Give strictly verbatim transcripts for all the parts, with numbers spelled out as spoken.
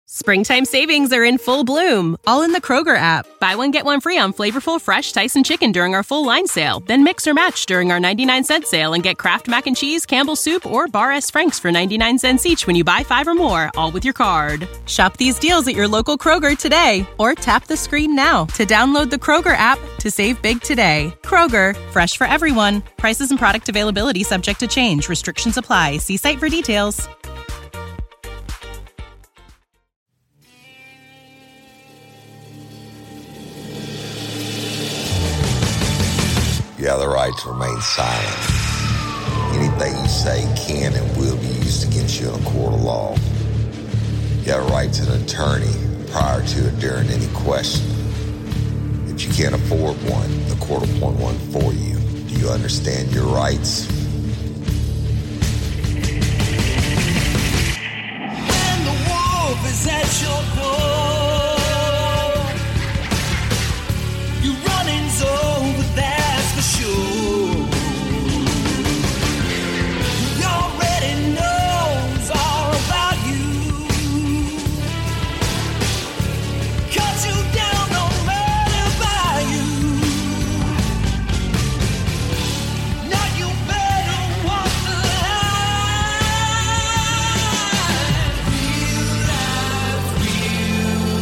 Springtime savings are in full bloom, all in the Kroger app. Buy one, get one free on flavorful, fresh Tyson chicken during our full line sale. Then mix or match during our ninety-nine cent sale and get Kraft Mac and Cheese, Campbell's Soup, or Bar S. Frank's for ninety-nine cents each when you buy five or more, all with your card. Shop these deals at your local Kroger today, or tap the screen now to download the Kroger app to save big today. Kroger, fresh for everyone. Prices and product availability subject to change. Restrictions apply. See site for details. You have the right to remain silent. Anything you say can and will be used against you in a court of law. You have a right to an attorney prior to or during any question. If you can't afford one, the court will appoint one for you. Do you understand your rights? When the wolf is at your door, you running's over there. Sure. He already knows all about you. Cut you down, no matter by you. Now you better walk the line. Real life, real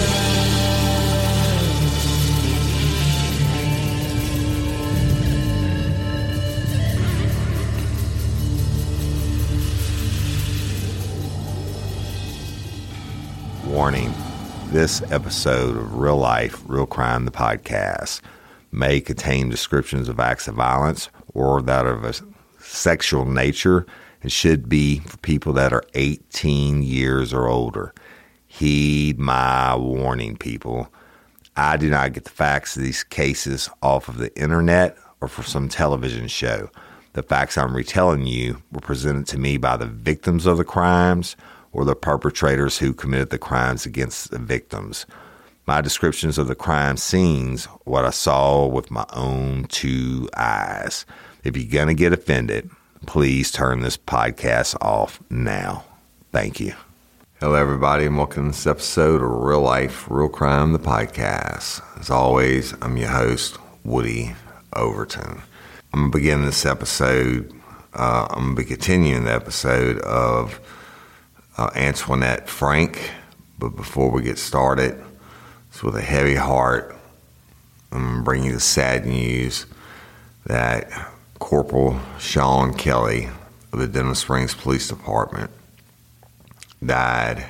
Warning, this episode of Real Life, Real Crime, the podcast, may contain descriptions of acts of violence or that of a sexual nature and should be for people that are eighteen years or older. Heed my warning, people. I do not get the facts of these cases off of the internet or from some television show. The facts I'm retelling you were presented to me by the victims of the crimes or the perpetrators who committed the crimes against the victims. My descriptions of the crime scenes, what I saw with my own two eyes. If you're going to get offended, please turn this podcast off now. Thank you. Hello, everybody, and welcome to this episode of Real Life, Real Crime, the podcast. As always, I'm your host, Woody Overton. I'm going to begin this episode, uh, I'm going to be continuing the episode of Uh, Antoinette Frank, but before we get started, it's with a heavy heart. I'm going to bring you the sad news that Corporal Sean Kelly of the Denham Springs Police Department died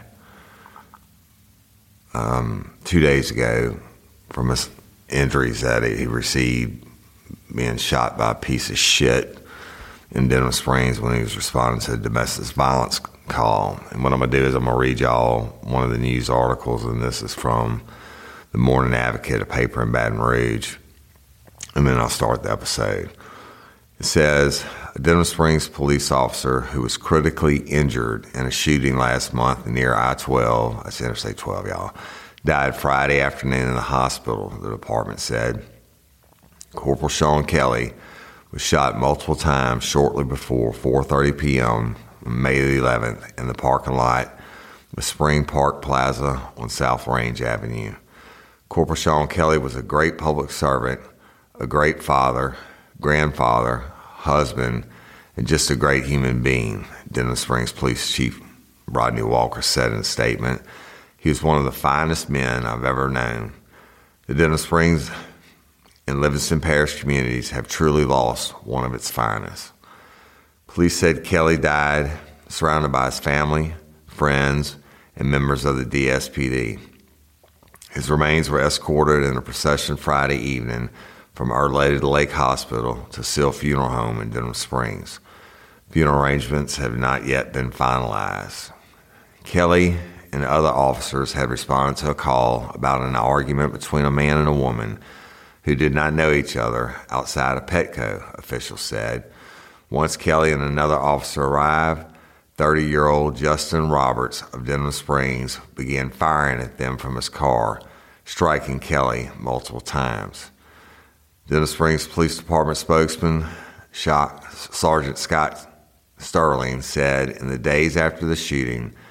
um, two days ago from his injuries that he received being shot by a piece of shit in Denham Springs when he was responding to a domestic violence call. And what I'm going to do is I'm going to read y'all one of the news articles, and this is from the Morning Advocate, a paper in Baton Rouge, and then I'll start the episode. It says, a Denham Springs police officer who was critically injured in a shooting last month near I twelve, that's Interstate twelve, y'all, died Friday afternoon in the hospital, the department said. Corporal Sean Kelly was shot multiple times shortly before four thirty p.m. May the eleventh in the parking lot of Spring Park Plaza on South Range Avenue. Corporal Sean Kelly was a great public servant, a great father, grandfather, husband, and just a great human being, Denham Springs Police Chief Rodney Walker said in a statement. He was one of the finest men I've ever known. The Denham Springs and Livingston Parish communities have truly lost one of its finest. Police said Kelly died surrounded by his family, friends, and members of the D S P D. His remains were escorted in a procession Friday evening from Our Lady of the Lake Hospital to Seal Funeral Home in Denham Springs. Funeral arrangements have not yet been finalized. Kelly and other officers had responded to a call about an argument between a man and a woman who did not know each other outside of Petco, officials said. Once Kelly and another officer arrived, thirty-year-old Justin Roberts of Denham Springs began firing at them from his car, striking Kelly multiple times. Denham Springs Police Department spokesman Sergeant Scott Sterling said in the days after the shooting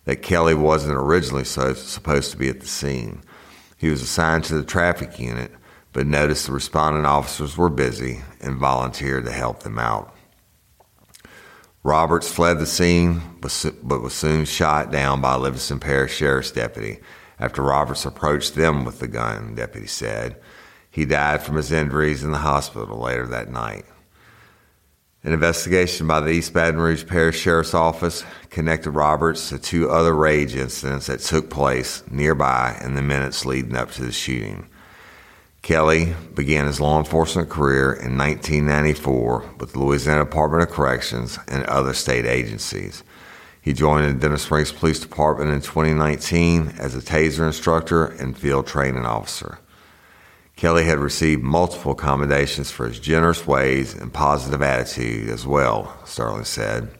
that Kelly wasn't originally so, supposed to be at the scene. He was assigned to the traffic unit, but noticed the responding officers were busy and volunteered to help them out. Roberts fled the scene, but was soon shot down by a Livingston Parish Sheriff's deputy after Roberts approached them with the gun, the deputy said. He died from his injuries in the hospital later that night. An investigation by the East Baton Rouge Parish Sheriff's Office connected Roberts to two other rage incidents that took place nearby in the minutes leading up to the shooting. Kelly began his law enforcement career in nineteen ninety-four with the Louisiana Department of Corrections and other state agencies. He joined the Dennis Springs Police Department in twenty nineteen as a taser instructor and field training officer. Kelly had received multiple commendations for his generous ways and positive attitude as well, Sterling said.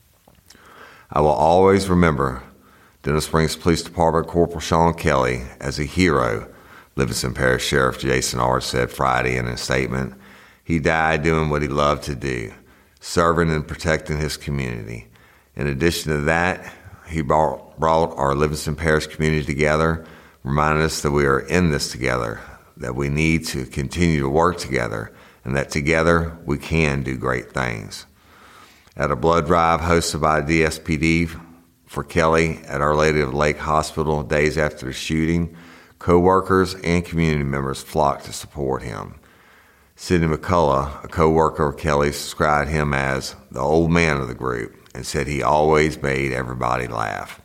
I will always remember Dennis Springs Police Department Corporal Sean Kelly as a hero, Livingston Parish Sheriff Jason Ard said Friday in a statement. He died doing what he loved to do, serving and protecting his community. In addition to that, he brought, brought our Livingston Parish community together, reminding us that we are in this together, that we need to continue to work together, and that together we can do great things. At a blood drive hosted by D S P D for Kelly at Our Lady of the Lake Hospital days after the shooting, co-workers and community members flocked to support him. Sidney McCullough, a co-worker of Kelly, described him as the old man of the group and said he always made everybody laugh.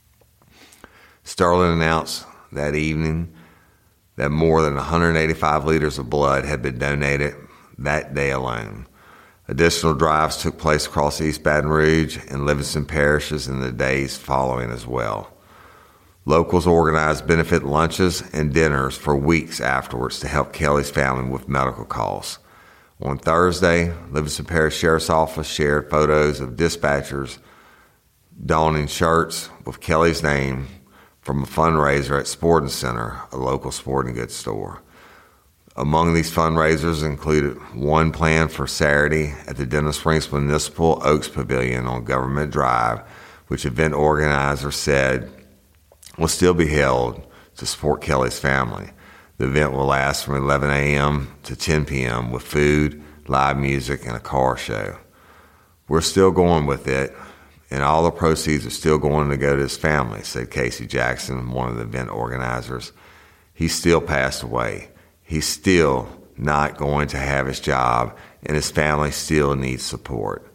Sterling announced that evening that more than one hundred eighty-five liters of blood had been donated that day alone. Additional drives took place across East Baton Rouge and Livingston parishes in the days following as well. Locals organized benefit lunches and dinners for weeks afterwards to help Kelly's family with medical costs. On Thursday, Livingston Parish Sheriff's Office shared photos of dispatchers donning shirts with Kelly's name from a fundraiser at Sporting Center, a local sporting goods store. Among these fundraisers included one planned for Saturday at the Dennis Springs Municipal Oaks Pavilion on Government Drive, which event organizers said will still be held to support Kelly's family. The event will last from eleven a.m. to ten p.m. with food, live music, and a car show. We're still going with it, and all the proceeds are still going to go to his family, said Casey Jackson, one of the event organizers. He still passed away. He's still not going to have his job, and his family still needs support.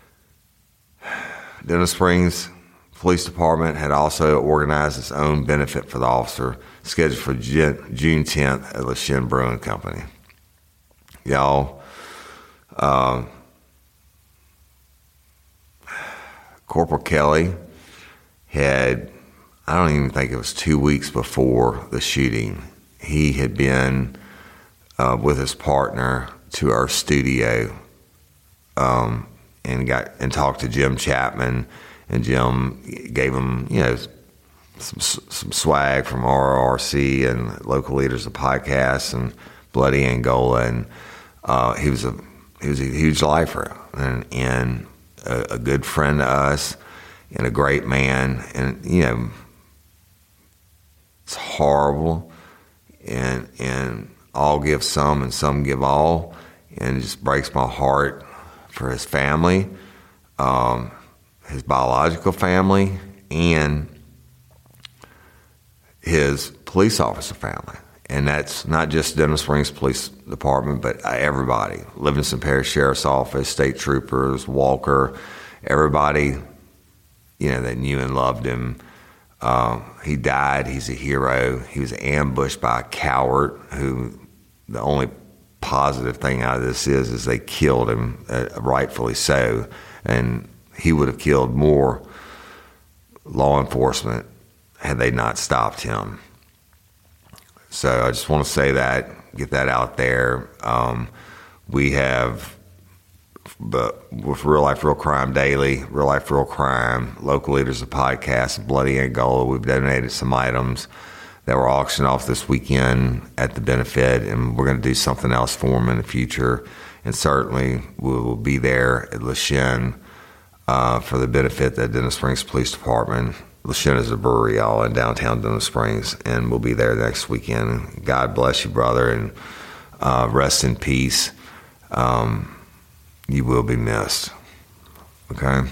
Dennis Springs Police Department had also organized its own benefit for the officer, scheduled for June tenth at Le Chien Brewing Company. Y'all, uh, Corporal Kelly had, I don't even think it was two weeks before the shooting, he had been uh, with his partner to our studio um, and got and talked to Jim Chapman. And Jim gave him, you know, some some swag from R R R C and local leaders of podcasts and Bloody Angola, and uh, he was a he was a huge lifer and and a, a good friend to us and a great man. And you know, it's horrible, and and all give some and some give all, and it just breaks my heart for his family. Um, his biological family, and his police officer family. And that's not just Dennis Springs Police Department, but everybody. Livingston Parish Sheriff's Office, state troopers, Walker, everybody, you know, that knew and loved him. Uh, he died. He's a hero. He was ambushed by a coward who the only positive thing out of this is, is they killed him, uh, rightfully so. And he would have killed more law enforcement had they not stopped him. So I just want to say that, get that out there. Um, we have, but with Real Life, Real Crime Daily, Real Life, Real Crime, local leaders of podcasts, Bloody Angola, we've donated some items that were auctioned off this weekend at the benefit, and we're going to do something else for them in the future. And certainly we will be there at Le Chien Uh, for the benefit that Dennis Springs Police Department, La Shin is a brewery, y'all, in downtown Denham Springs, and we'll be there next weekend. God bless you, brother, and uh, rest in peace. Um, you will be missed, okay?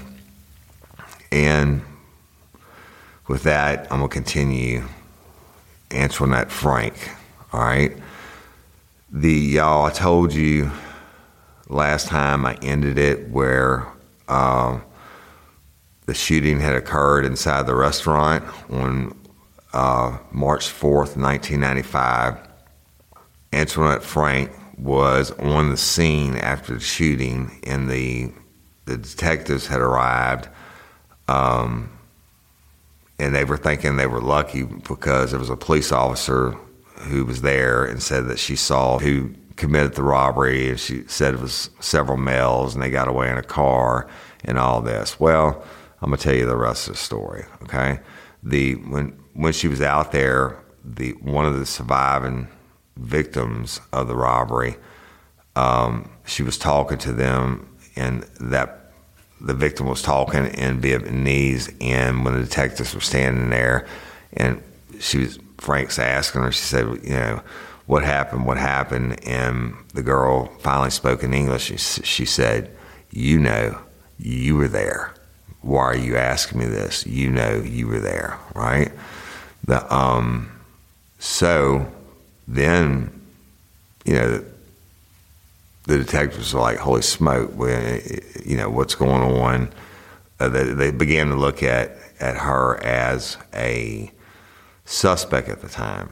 And with that, I'm going to continue. Antoinette Frank, all right? The, y'all, I told you last time I ended it where uh, the shooting had occurred inside the restaurant on uh, March fourth, nineteen ninety-five. Antoinette Frank was on the scene after the shooting, and the the detectives had arrived, um, and they were thinking they were lucky because there was a police officer who was there and said that she saw who committed the robbery, and she said it was several males, and they got away in a car and all this. Well, I'm gonna tell you the rest of the story, okay? The when when she was out there, the one of the surviving victims of the robbery, um, she was talking to them, and that the victim was talking in Vietnamese, and when the detectives were standing there, and she was Frank's asking her, she said, you know, what happened, what happened? And the girl finally spoke in English. She, she said, you know, you were there. Why are you asking me this? You know you were there, right? The um, so then, you know, the, the detectives were like, holy smoke, when, you know, what's going on? Uh, they, they began to look at, at her as a suspect at the time.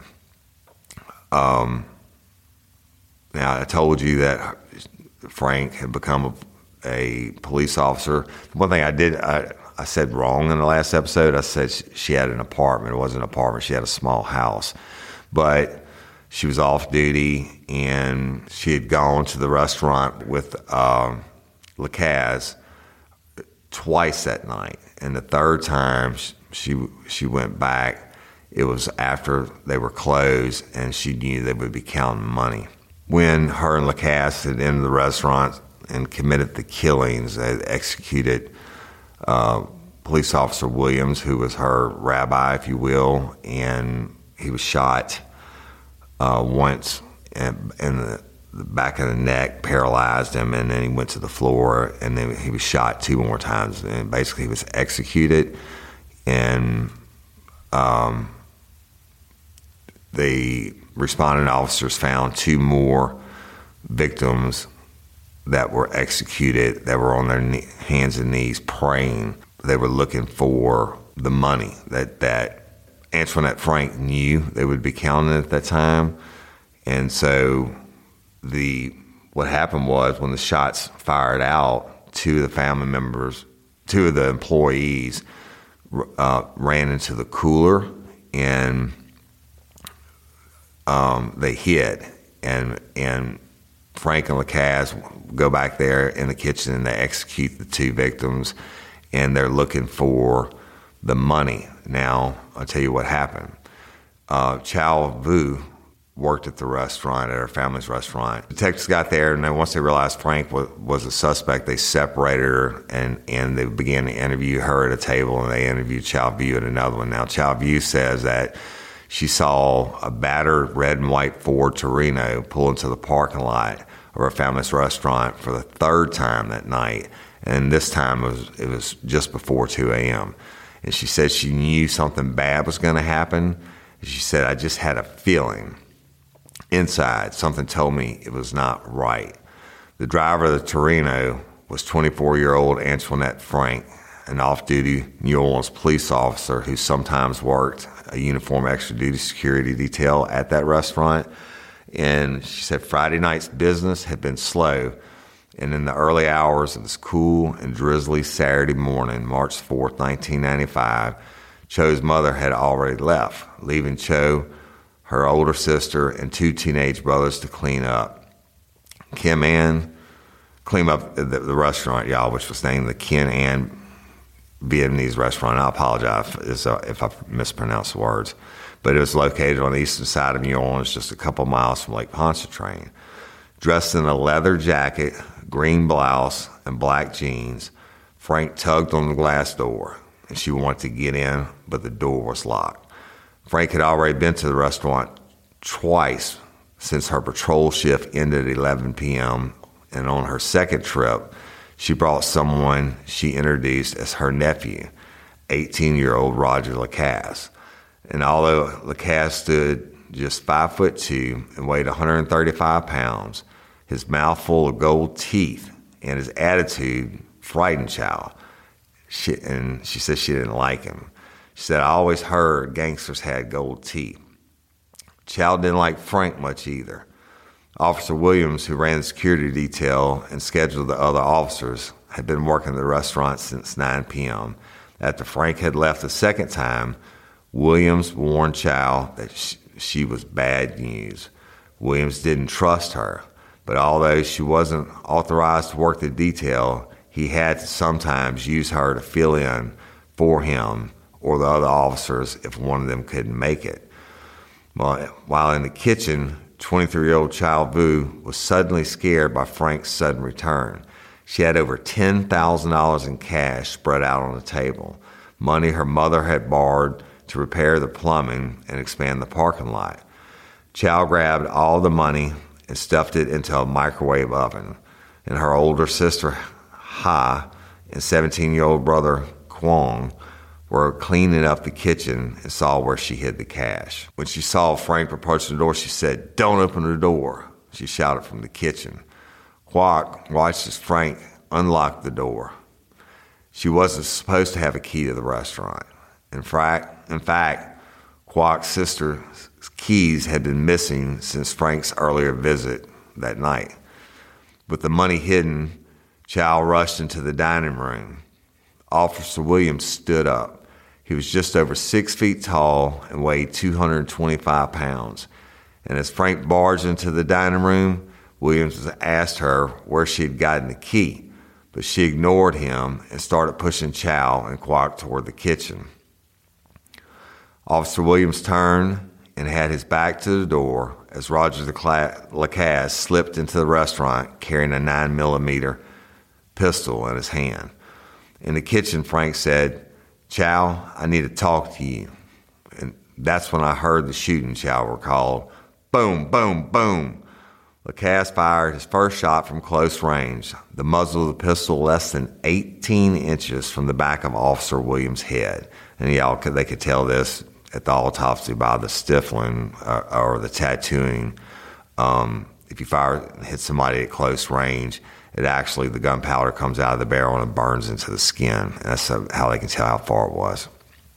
Um, now, I told you that Frank had become a a police officer. One thing I did, I, I said wrong in the last episode. I said she had an apartment. It wasn't an apartment. She had a small house. But she was off duty, and she had gone to the restaurant with um, Lacaze twice that night. And the third time she she went back, it was after they were closed, and she knew they would be counting money. When her and Lacaze had entered the restaurant and committed the killings, they executed uh, police officer Williams, who was her rabbi, if you will, and he was shot uh, once in, in the, the back of the neck, paralyzed him, and then he went to the floor, and then he was shot two more times, and basically he was executed. And um, the responding officers found two more victims that were executed, that were on their knee, hands and knees praying. They were looking for the money that, that Antoinette Frank knew they would be counting at that time. And so the what happened was, when the shots fired out, two of the family members, two of the employees uh, ran into the cooler, and um, they hid. And, and Frank and Lacaze go back there in the kitchen, and they execute the two victims, and they're looking for the money. Now, I'll tell you what happened. Uh, Chow Vu worked at the restaurant, at her family's restaurant. Detectives got there, and then once they realized Frank was, was a suspect, they separated her, and, and they began to interview her at a table, and they interviewed Chow Vu at another one. Now, Chow Vu says that she saw a battered red and white Ford Torino pull into the parking lot of her family's restaurant for the third time that night, and this time it was, it was just before two a.m. And she said she knew something bad was going to happen. She said, I just had a feeling inside. Something told me it was not right. The driver of the Torino was twenty-four-year-old Antoinette Frank, an off-duty New Orleans police officer who sometimes worked a uniform extra-duty security detail at that restaurant. And she said Friday night's business had been slow, and in the early hours of this cool and drizzly Saturday morning, March fourth, nineteen ninety-five, Cho's mother had already left, leaving Cho, her older sister, and two teenage brothers to clean up. Kim Ann cleaned up the, the restaurant, y'all, which was named the Kim Ann Vietnamese restaurant. I apologize if I mispronounce the words. But it was located on the eastern side of New Orleans, just a couple miles from Lake Pontchartrain. Dressed in a leather jacket, green blouse, and black jeans, Frank tugged on the glass door, and she wanted to get in, but the door was locked. Frank had already been to the restaurant twice since her patrol shift ended at eleven p.m., and on her second trip, she brought someone she introduced as her nephew, eighteen-year-old Roger Lacasse. And although Lacasse stood just five foot two and weighed one hundred thirty-five pounds, his mouth full of gold teeth and his attitude frightened Chow. She, and she said she didn't like him. She said, I always heard gangsters had gold teeth. Chow didn't like Frank much either. Officer Williams, who ran the security detail and scheduled the other officers, had been working the restaurant since nine p.m. After Frank had left the second time, Williams warned Chow that she, she was bad news. Williams didn't trust her, but although she wasn't authorized to work the detail, he had to sometimes use her to fill in for him or the other officers if one of them couldn't make it. While in the kitchen, twenty-three-year-old Chow Vu was suddenly scared by Frank's sudden return. She had over ten thousand dollars in cash spread out on the table, money her mother had borrowed to repair the plumbing and expand the parking lot. Chow grabbed all the money and stuffed it into a microwave oven, and her older sister, Ha, and seventeen-year-old brother, Kwong, were cleaning up the kitchen and saw where she hid the cash. When she saw Frank approach the door, she said, "Don't open the door," she shouted from the kitchen. Kwok watched as Frank unlocked the door. She wasn't supposed to have a key to the restaurant. In fact, in fact, Kwok's sister's keys had been missing since Frank's earlier visit that night. With the money hidden, Chow rushed into the dining room. Officer Williams stood up. He was just over six feet tall and weighed two hundred twenty-five pounds. And as Frank barged into the dining room, Williams asked her where she had gotten the key, but she ignored him and started pushing Chow and Kwok toward the kitchen. Officer Williams turned and had his back to the door as Roger Lacasse slipped into the restaurant carrying a nine millimeter pistol in his hand. In the kitchen, Frank said, "Chow, I need to talk to you." And that's when I heard the shooting, Chow recalled. Boom, boom, boom. Lacasse fired his first shot from close range, the muzzle of the pistol less than eighteen inches from the back of Officer Williams' head. And y'all, they could tell this at the autopsy by the stiffling uh, or the tattooing. Um, if you fire hit somebody at close range, it actually, the gunpowder comes out of the barrel and burns into the skin. And that's how they can tell how far it was.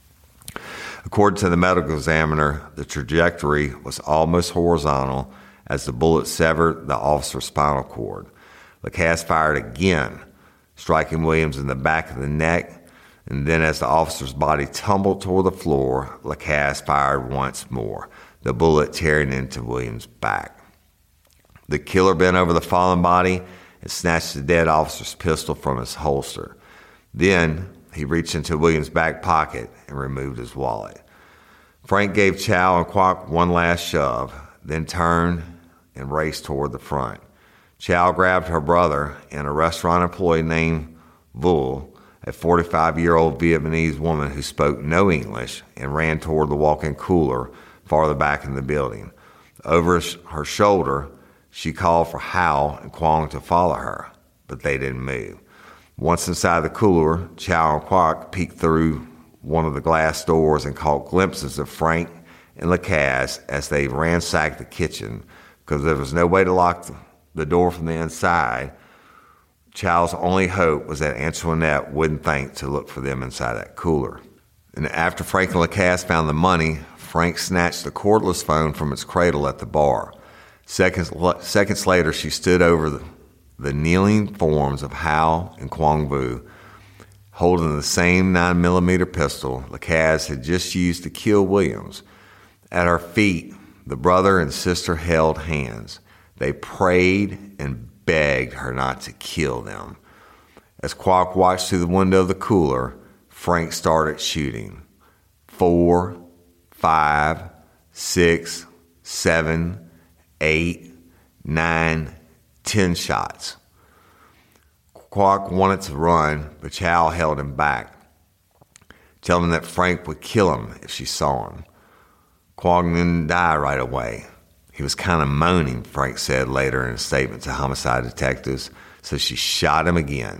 According to the medical examiner, the trajectory was almost horizontal as the bullet severed the officer's spinal cord. Lacasse fired again, striking Williams in the back of the neck, and then as the officer's body tumbled toward the floor, Lacasse fired once more, the bullet tearing into Williams' back. The killer bent over the fallen body and snatched the dead officer's pistol from his holster. Then he reached into Williams' back pocket and removed his wallet. Frank gave Chow and Kwok one last shove, then turned and raced toward the front. Chow grabbed her brother and a restaurant employee named Vul, a forty-five-year-old Vietnamese woman who spoke no English, and ran toward the walk-in cooler farther back in the building. Over her shoulder, she called for Hao and Kwong to follow her, but they didn't move. Once inside the cooler, Chow and Kwok peeked through one of the glass doors and caught glimpses of Frank and Lacasse as they ransacked the kitchen. Because there was no way to lock the door from the inside, Chow's only hope was that Antoinette wouldn't think to look for them inside that cooler. And after Frank and Lacasse found the money, Frank snatched the cordless phone from its cradle at the bar. Seconds, seconds later, she stood over the, the kneeling forms of Hao and Kwong Vu, holding the same nine millimeter pistol Lacasse had just used to kill Williams. At her feet, the brother and sister held hands. They prayed and begged her not to kill them. As Kwok watched through the window of the cooler, Frank started shooting. Four, five, six, seven, eight, nine, ten shots. Kwok wanted to run, but Chow held him back. telling him that Frank would kill him if she saw him. Quong didn't die right away. He was kind of moaning, Frank said later in a statement to homicide detectives, so she shot him again.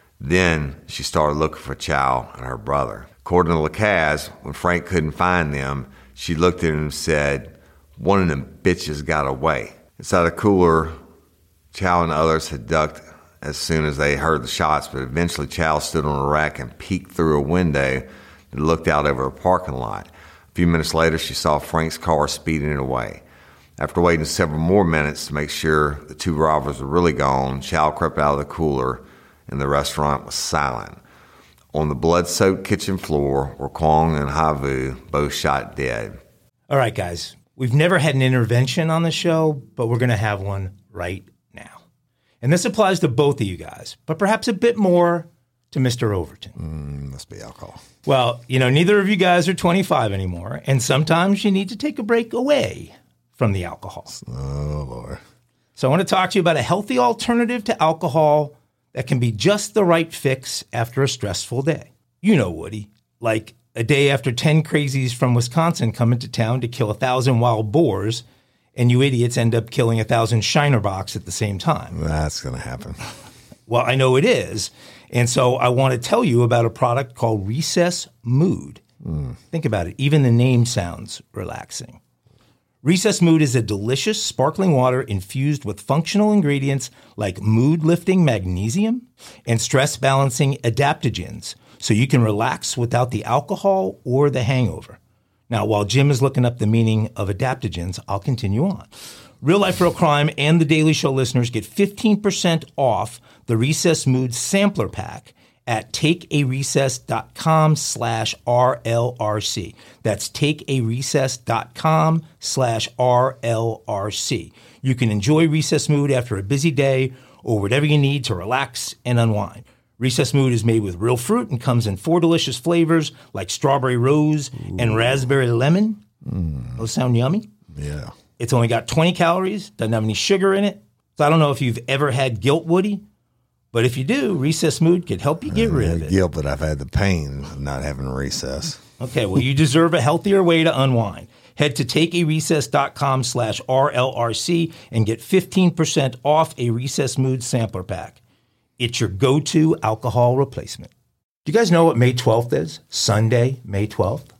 Then she started looking for Chow and her brother. According to Lacaze, when Frank couldn't find them, she looked at him and said, "One of them bitches got away." Inside a cooler, Chow and others had ducked as soon as they heard the shots, but eventually Chow stood on a rack and peeked through a window that looked out over a parking lot. A few minutes later, she saw Frank's car speeding away. After waiting several more minutes to make sure the two robbers were really gone, Chow crept out of the cooler and the restaurant was silent. On the blood-soaked kitchen floor were Quong and Havu, both shot dead. All right, guys. We've never had an intervention on the show, but we're going to have one right now. And this applies to both of you guys, but perhaps a bit more to Mister Overton. Mm, must be alcohol. Well, you know, neither of you guys are twenty-five anymore, and sometimes you need to take a break away from the alcohol. Oh, Lord. So I want to talk to you about a healthy alternative to alcohol that can be just the right fix after a stressful day. You know, Woody, like a day after ten crazies from Wisconsin come into town to kill a thousand wild boars, and you idiots end up killing a thousand Shiner Box at the same time. That's going to happen. Well, I know it is. And so I want to tell you about a product called Recess Mood. Mm. Think about it. Even the name sounds relaxing. Recess Mood is a delicious sparkling water infused with functional ingredients like mood-lifting magnesium and stress-balancing adaptogens, so you can relax without the alcohol or the hangover. Now, while Jim is looking up the meaning of adaptogens, I'll continue on. Real Life, Real Crime and The Daily Show listeners get fifteen percent off the Recess Mood Sampler Pack at takearecess.com slash RLRC. That's takearecess.com slash RLRC. You can enjoy Recess Mood after a busy day or whatever you need to relax and unwind. Recess Mood is made with real fruit and comes in four delicious flavors like strawberry rose Ooh. and raspberry lemon. Mm. Those sound yummy? Yeah. It's only got twenty calories, doesn't have any sugar in it. So I don't know if you've ever had guilt, Woody, but if you do, Recess Mood could help you get rid of it. Guilt, but I've had the pain of not having recess. Okay, well, you deserve a healthier way to unwind. Head to takearecess.com slash RLRC and get fifteen percent off a Recess Mood sampler pack. It's your go-to alcohol replacement. Do you guys know what May twelfth is? Sunday, May twelfth?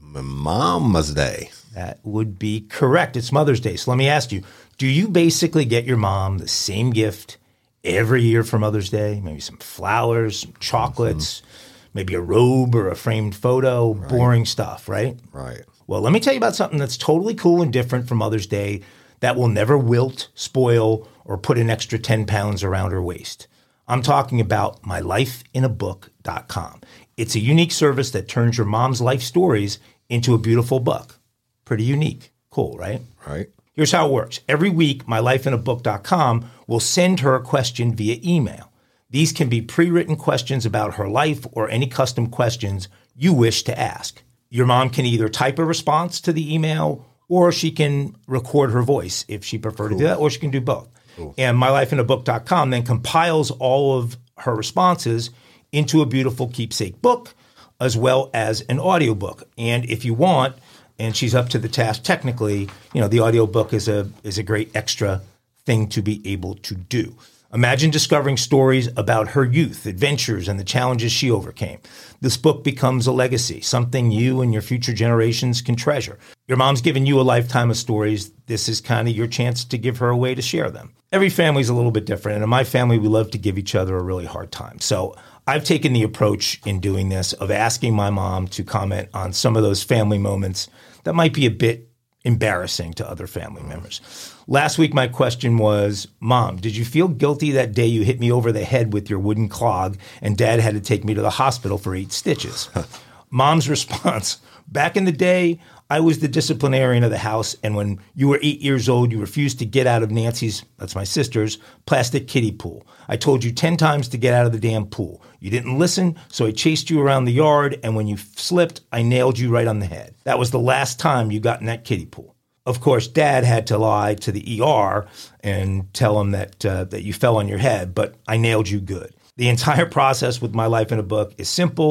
Mama's Day. That would be correct. It's Mother's Day. So let me ask you, do you basically get your mom the same gift every year for Mother's Day? Maybe some flowers, some chocolates, mm-hmm. maybe a robe or a framed photo, right. Boring stuff, right? Right. Well, let me tell you about something that's totally cool and different for Mother's Day that will never wilt, spoil, or put an extra ten pounds around her waist. I'm talking about my life in a book dot com. It's a unique service that turns your mom's life stories into a beautiful book. Pretty unique. Cool, right? Right. Here's how it works. Every week, my life in a book dot com will send her a question via email. These can be pre-written questions about her life or any custom questions you wish to ask. Your mom can either type a response to the email or she can record her voice if she prefers cool. to do that, or she can do both. Cool. And my life in a book dot com then compiles all of her responses into a beautiful keepsake book as well as an audiobook. And if you want, and she's up to the task technically, you know, the audiobook is a is a great extra thing to be able to do. Imagine discovering stories about her youth, adventures, and the challenges she overcame. This book becomes a legacy, something you and your future generations can treasure. Your mom's given you a lifetime of stories. This is kind of your chance to give her a way to share them. Every family's a little bit different, and in my family, we love to give each other a really hard time. So I've taken the approach in doing this of asking my mom to comment on some of those family moments that might be a bit embarrassing to other family members. Last week, my question was, Mom, did you feel guilty that day you hit me over the head with your wooden clog and Dad had to take me to the hospital for eight stitches? Mom's response, back in the day, I was the disciplinarian of the house, and when you were eight years old, you refused to get out of Nancy's, that's my sister's, plastic kiddie pool. I told you ten times to get out of the damn pool. You didn't listen, so I chased you around the yard, and when you slipped, I nailed you right on the head. That was the last time you got in that kiddie pool. Of course, Dad had to lie to the E R and tell him that uh, that you fell on your head, but I nailed you good. The entire process with My Life in a Book is simple,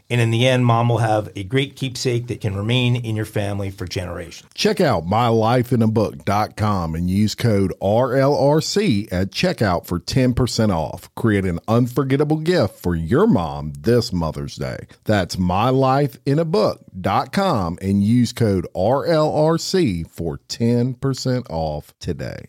And in the end, Mom will have a great keepsake that can remain in your family for generations. Check out my life in a book dot com and use code R L R C at checkout for ten percent off. Create an unforgettable gift for your mom this Mother's Day. That's my life in a book dot com and use code R L R C for ten percent off today.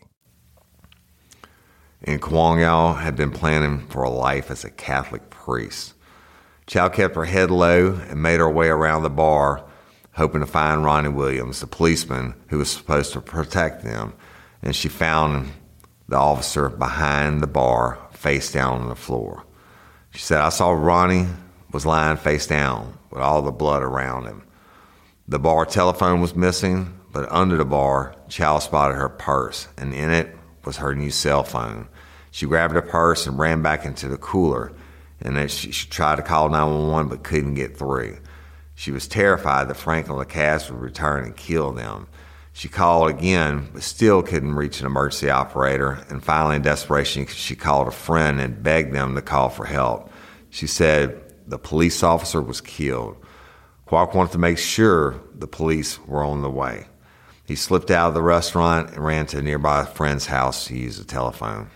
And Kwang Yao had been planning for a life as a Catholic priest. Chow kept her head low and made her way around the bar, hoping to find Ronnie Williams, the policeman who was supposed to protect them. And she found the officer behind the bar, face down on the floor. She said, I saw Ronnie was lying face down with all the blood around him. The bar telephone was missing, but under the bar, Chow spotted her purse, and in it was her new cell phone. She grabbed her purse and ran back into the cooler, and then she, she tried to call nine one one but couldn't get through. She was terrified that Frank and Lacasse would return and kill them. She called again, but still couldn't reach an emergency operator, and finally in desperation, she called a friend and begged them to call for help. She said the police officer was killed. Kwok wanted to make sure the police were on the way. He slipped out of the restaurant and ran to a nearby friend's house to use the telephone.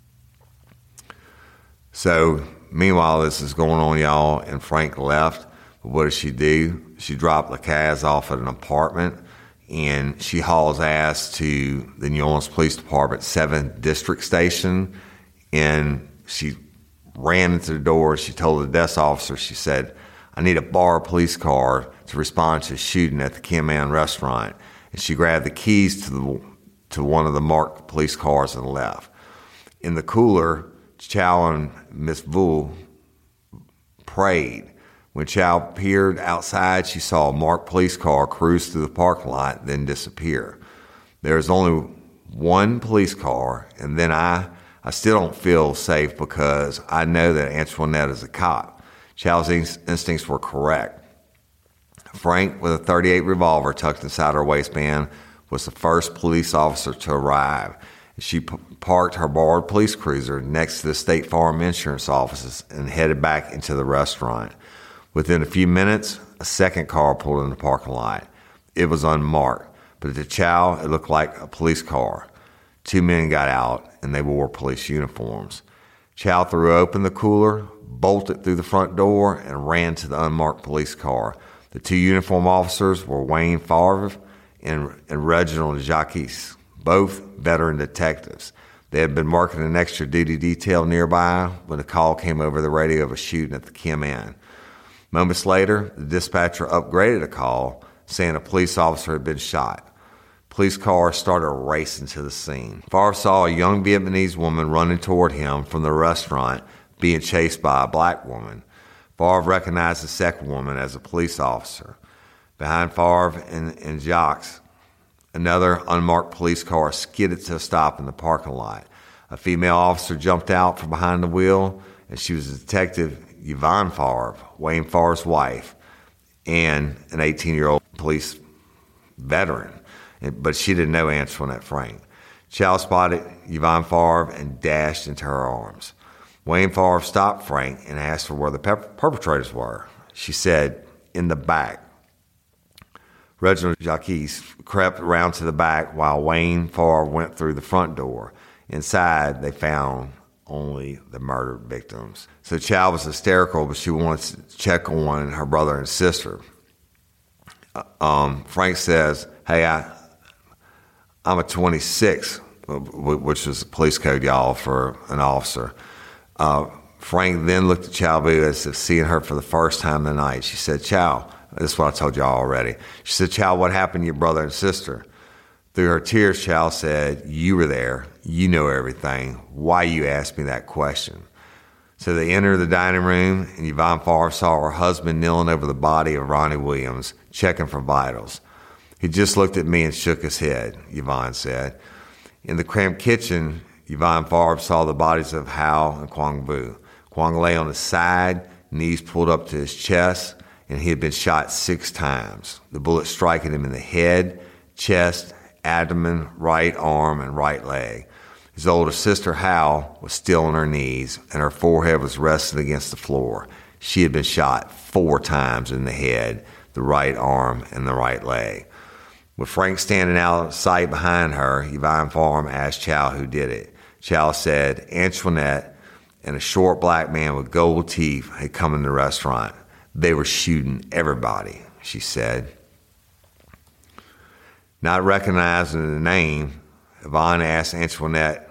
So, meanwhile, this is going on, y'all, and Frank left. But what does she do? She dropped Lacasse off at an apartment, and she hauls ass to the New Orleans Police Department seventh District Station, and she ran into the door. She told the desk officer, she said, I need a bar police car to respond to a shooting at the Kim Ann restaurant. And she grabbed the keys to the, to one of the marked police cars and left. In the cooler, Chow and Miss Vu prayed. When Chow peered outside, she saw a marked police car cruise through the parking lot, then disappear. There was only one police car, and then I, I still don't feel safe because I know that Antoinette is a cop. Chow's in- instincts were correct. Frank, with a thirty-eight revolver tucked inside her waistband, was the first police officer to arrive. She p- parked her borrowed police cruiser next to the State Farm insurance offices and headed back into the restaurant. Within a few minutes, a second car pulled in the parking lot. It was unmarked, but to Chow, it looked like a police car. Two men got out, and they wore police uniforms. Chow threw open the cooler, bolted through the front door, and ran to the unmarked police car. The two uniform officers were Wayne Favre and, and Reginald Jacques, both veteran detectives. They had been marking an extra duty detail nearby when a call came over the radio of a shooting at the Kim Ann. Moments later, the dispatcher upgraded a call saying a police officer had been shot. Police cars started racing to the scene. Favre saw a young Vietnamese woman running toward him from the restaurant being chased by a black woman. Favre recognized the second woman as a police officer. Behind Favre and, and Jacques, another unmarked police car skidded to a stop in the parking lot. A female officer jumped out from behind the wheel, and she was Detective Yvonne Favre, Wayne Favre's wife, and an eighteen-year-old police veteran. But she didn't know Antoinette Frank. Chow spotted Yvonne Favre and dashed into her arms. Wayne Favre stopped Frank and asked her where the per- perpetrators were. She said, in the back. Reginald Jacques crept around to the back while Wayne Favre went through the front door. Inside, they found only the murdered victims. So Chow was hysterical, but she wanted to check on her brother and sister. Um, Frank says, hey, I, I'm a twenty-six, which is a police code, y'all, for an officer. Uh, Frank then looked at Chow Vu as if seeing her for the first time tonight. She said, Chow, this is what I told y'all already. She said, Chow, what happened to your brother and sister? Through her tears, Chow said, you were there. You know everything. Why you asked me that question? So they entered the dining room, and Yvonne Favre saw her husband kneeling over the body of Ronnie Williams, checking for vitals. He just looked at me and shook his head, Yvonne said. In the cramped kitchen, Yvonne Favre saw the bodies of Hao and Kwang Vu. Kwang lay on his side, knees pulled up to his chest, and he had been shot six times, the bullet striking him in the head, chest, abdomen, right arm, and right leg. His older sister, Hao, was still on her knees, and her forehead was resting against the floor. She had been shot four times in the head, the right arm, and the right leg. With Frank standing out of sight behind her, Yvonne Farm asked Chow who did it. Chow said Antoinette and a short black man with gold teeth had come in the restaurant. They were shooting everybody, she said. Not recognizing the name, Yvonne asked Antoinette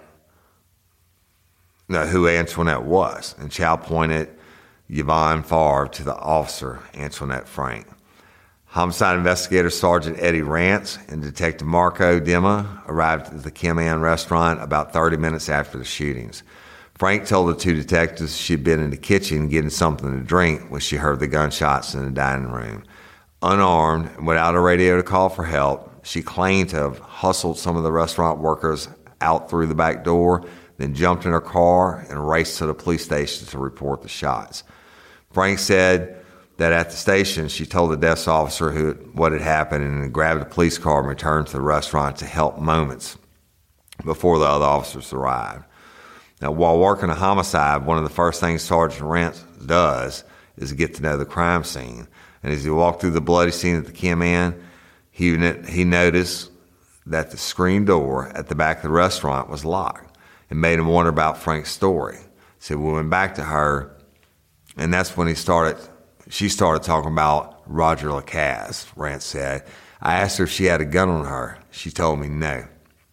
no, who Antoinette was, and Chow pointed Yvonne Favre to the officer, Antoinette Frank. Homicide investigator Sergeant Eddie Rance and Detective Marco Dimma arrived at the Kim Ann restaurant about thirty minutes after the shootings. Frank told the two detectives she'd been in the kitchen getting something to drink when she heard the gunshots in the dining room. Unarmed and without a radio to call for help, she claimed to have hustled some of the restaurant workers out through the back door, then jumped in her car and raced to the police station to report the shots. Frank said that at the station, she told the desk officer who, what had happened and grabbed a police car and returned to the restaurant to help moments before the other officers arrived. Now, while working a homicide, one of the first things Sergeant Rance does is get to know the crime scene. And as he walked through the bloody scene at the Kim Ann, he, he noticed that the screen door at the back of the restaurant was locked. It made him wonder about Frank's story. So we went back to her, and that's when he started, she started talking about Roger Lacasse, Rance said. I asked her if she had a gun on her. She told me no.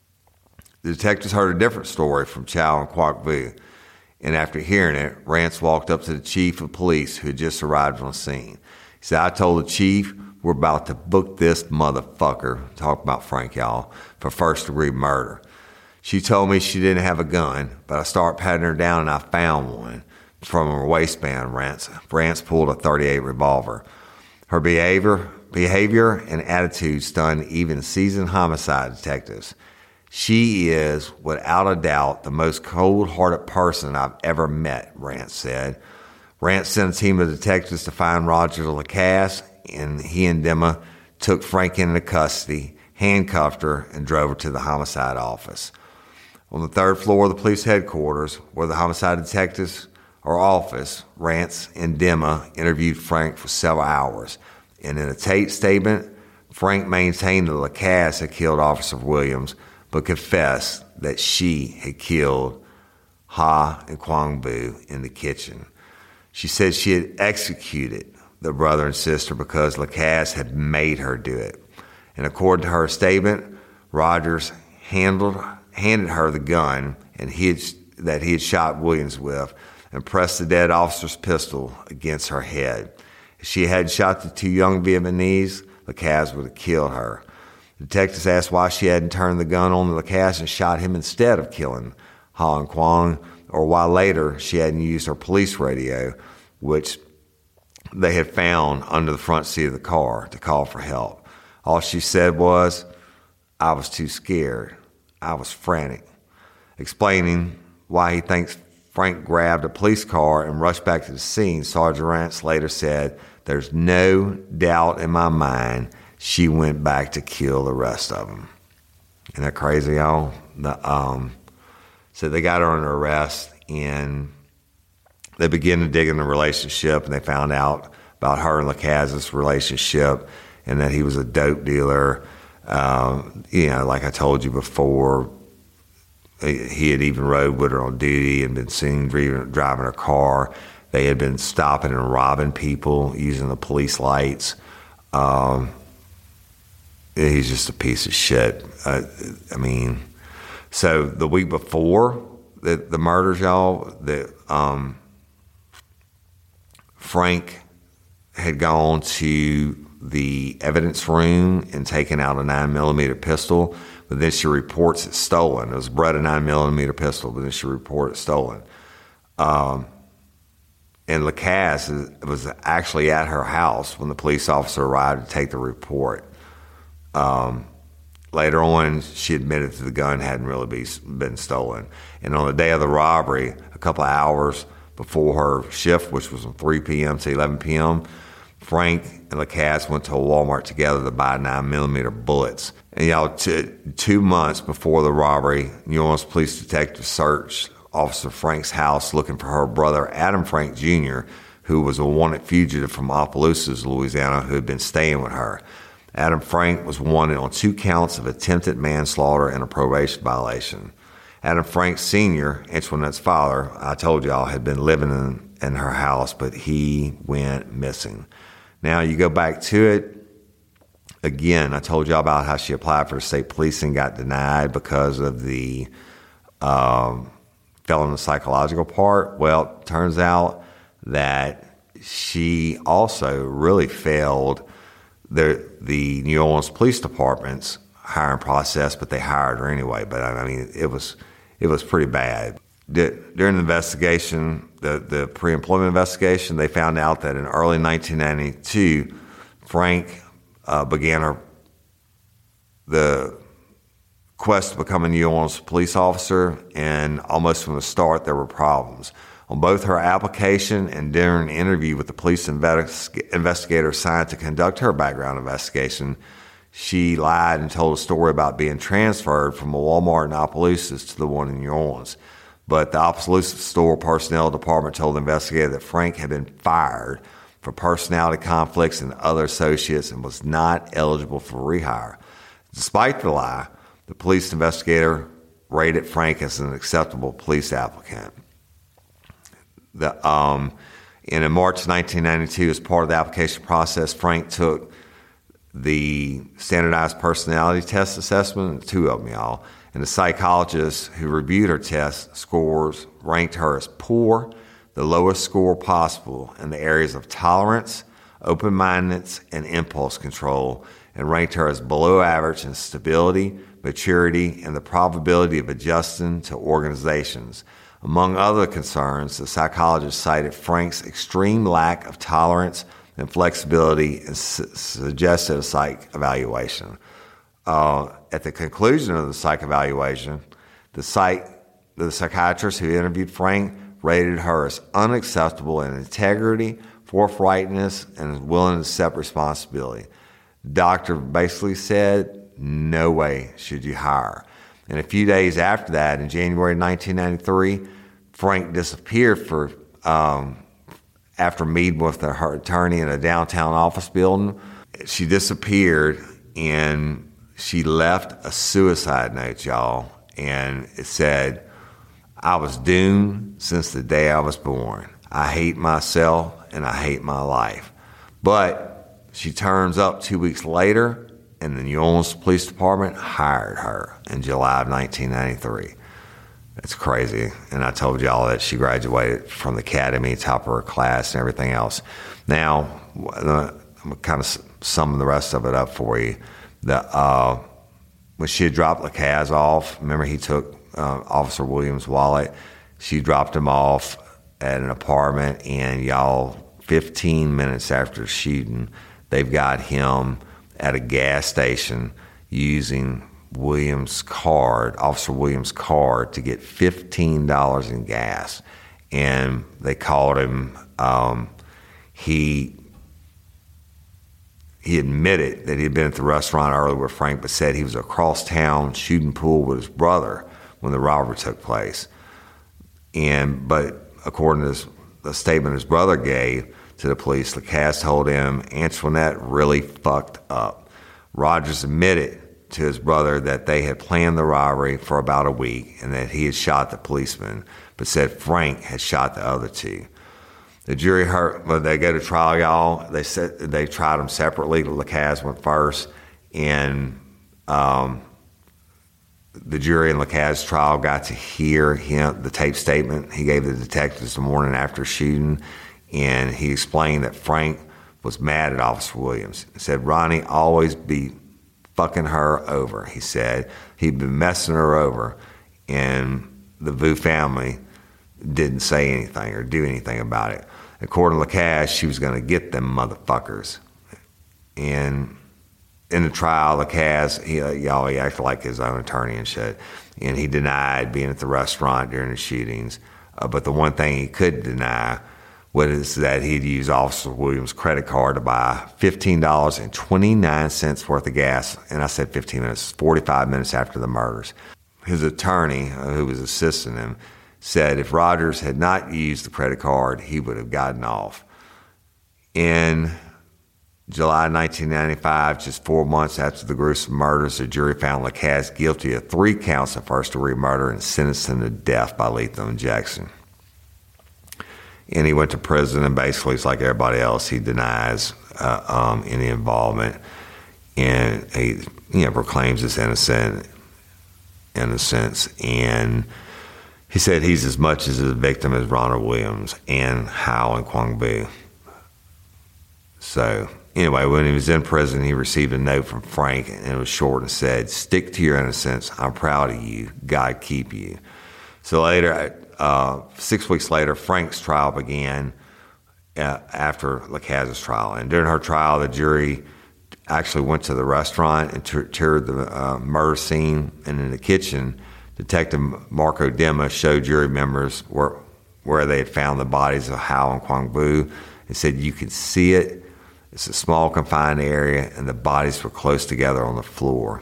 The detectives heard a different story from Chow and Quoc Vu, and after hearing it, Rance walked up to the chief of police who had just arrived on the scene. He said, I told the chief, we're about to book this motherfucker, talk about Frank, y'all, for first-degree murder. She told me she didn't have a gun, but I started patting her down and I found one from her waistband. Rance, Rance pulled a thirty-eight revolver. Her behavior, behavior and attitude stunned even seasoned homicide detectives. She is, without a doubt, the most cold-hearted person I've ever met, Rance said. Rance sent a team of detectives to find Roger Lacasse, and he and Dimma took Frank into custody, handcuffed her, and drove her to the homicide office. On the third floor of the police headquarters, where the homicide detectives or office, Rance and Dimma interviewed Frank for several hours. And in a tape statement, Frank maintained that Lacasse had killed Officer Williams, but confessed that she had killed Ha and Quoc Vu in the kitchen. She said she had executed the brother and sister because Lacasse had made her do it. And according to her statement, Rogers handled, handed her the gun and he had, that he had shot Williams with and pressed the dead officer's pistol against her head. If she had shot the two young Vietnamese, Lacasse would have killed her. Detectives asked why she hadn't turned the gun on Lacasse and shot him instead of killing Ha and Quoc, or why later she hadn't used her police radio, which they had found under the front seat of the car, to call for help. All she said was, I was too scared. I was frantic. Explaining why he thinks Frank grabbed a police car and rushed back to the scene, Sergeant Rance later said, there's no doubt in my mind she went back to kill the rest of them. Isn't that crazy, y'all? The, um, so they got her under arrest, and they began to dig in the relationship, and they found out about her and Lacasse's relationship, and that he was a dope dealer. Um, you know, like I told you before, he had even rode with her on duty and been seen driving her car. They had been stopping and robbing people using the police lights. Um, he's just a piece of shit. Uh, I mean, so the week before the, the murders, y'all, the, um, Frank had gone to the evidence room and taken out a nine millimeter pistol, but then she reports it stolen. It was bred a nine millimeter pistol, but then she reported it stolen. Um, and Lacasse was actually at her house when the police officer arrived to take the report. Um, later on, she admitted that the gun hadn't really be, been stolen. And on the day of the robbery, a couple of hours before her shift, which was from three p.m. to eleven p.m., Frank and Lacasse went to a Walmart together to buy nine millimeter bullets. And y'all, t- two months before the robbery, New Orleans police detectives searched Officer Frank's house looking for her brother, Adam Frank Junior, who was a wanted fugitive from Opelousas, Louisiana, who had been staying with her. Adam Frank was wanted on two counts of attempted manslaughter and a probation violation. Adam Frank Senior, Antoinette's father, I told y'all, had been living in, in her house, but he went missing. Now, you go back to it, again, I told y'all about how she applied for state police and got denied because of the um, felon psychological part. Well, turns out that she also really failed the the New Orleans Police Department's hiring process, but they hired her anyway. But I mean, it was it was pretty bad. During the investigation, the, the pre-employment investigation, they found out that in early nineteen ninety-two, Frank uh, began her the quest to become a New Orleans police officer, and almost from the start, there were problems. On both her application and during an interview with the police invest- investigator assigned to conduct her background investigation, she lied and told a story about being transferred from a Walmart in Opelousas to the one in New Orleans. But the Opelousas store personnel department told the investigator that Frank had been fired for personality conflicts and other associates and was not eligible for rehire. Despite the lie, the police investigator rated Frank as an acceptable police applicant. The, um, and in March nineteen ninety-two, as part of the application process, Frank took the standardized personality test assessment, two of them, y'all, and the psychologist who reviewed her test scores ranked her as poor, the lowest score possible in the areas of tolerance, open-mindedness, and impulse control, and ranked her as below average in stability, maturity, and the probability of adjusting to organizations. Among other concerns, the psychologist cited Frank's extreme lack of tolerance and flexibility and su- suggested a psych evaluation. Uh, at the conclusion of the psych evaluation, the, psych, the psychiatrist who interviewed Frank rated her as unacceptable in integrity, forthrightness, and willing to accept responsibility. The doctor basically said, no way should you hire. And a few days after that, in January nineteen ninety-three, Frank disappeared for um, after meeting with her attorney in a downtown office building. She disappeared, and she left a suicide note, y'all. And it said, I was doomed since the day I was born. I hate myself, and I hate my life. But she turns up two weeks later, and the New Orleans Police Department hired her in July of nineteen ninety-three. It's crazy. And I told y'all that she graduated from the academy, top of her class, and everything else. Now, I'm kind of summing the rest of it up for you. The, uh, when she had dropped Lacaze off, remember he took uh, Officer Williams' wallet? She dropped him off at an apartment, and y'all, fifteen minutes after shooting, they've got him at a gas station using Williams' card, Officer Williams' card, to get fifteen dollars in gas. And they called him, um, he he admitted that he had been at the restaurant earlier with Frank, but said he was across town shooting pool with his brother when the robbery took place. And but according to this, the statement his brother gave to the police, Lacaze told him Antoinette really fucked up. Rogers admitted to his brother that they had planned the robbery for about a week and that he had shot the policeman, but said Frank had shot the other two. The jury heard, when they go to trial, y'all, they said they tried them separately. Lacaze went first, and um, the jury in Lacaze's trial got to hear him, the tape statement he gave the detectives the morning after shooting, and he explained that Frank was mad at Officer Williams. He said, Ronnie always be fucking her over, he said. He'd been messing her over, and the Vu family didn't say anything or do anything about it. According to Lacaze, she was going to get them motherfuckers. And in the trial, Lacaze, he, y'all, he acted like his own attorney and shit, and he denied being at the restaurant during the shootings. Uh, but the one thing he could deny was that he'd used Officer Williams' credit card to buy fifteen dollars and twenty-nine cents worth of gas. And I said fifteen minutes, forty-five minutes after the murders. His attorney, uh, who was assisting him, said if Rogers had not used the credit card, he would have gotten off. In July nineteen ninety-five, just four months after the gruesome murders, the jury found Lacaze guilty of three counts of first-degree murder and sentenced him to death by lethal injection. And he went to prison, and basically, it's like everybody else, he denies uh, um, any involvement, and he, you know, proclaims his innocent, innocence. And he said he's as much as a victim as Ronald Williams and Hao and Quang Bu. So anyway, when he was in prison, he received a note from Frank, and it was short and said, "Stick to your innocence. I'm proud of you. God keep you." So later, uh, six weeks later, Frank's trial began uh, after Lacaze's trial. And during her trial, the jury actually went to the restaurant and t- toured the uh, murder scene. And in the kitchen, Detective Marco Dema showed jury members where, where they had found the bodies of Hao and Quang Bu. He said, "You could see it. It's a small confined area, and the bodies were close together on the floor."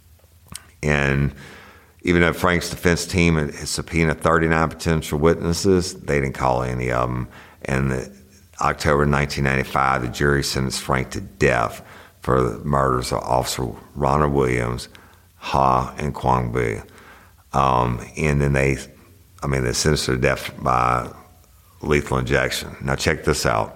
And even though Frank's defense team had subpoenaed thirty-nine potential witnesses, they didn't call any of them. And in October nineteen ninety-five, the jury sentenced Frank to death for the murders of Officer Ronald Williams, Ha, and Quang Bu. Um, and then they, I mean, they sentenced her to death by lethal injection. Now check this out.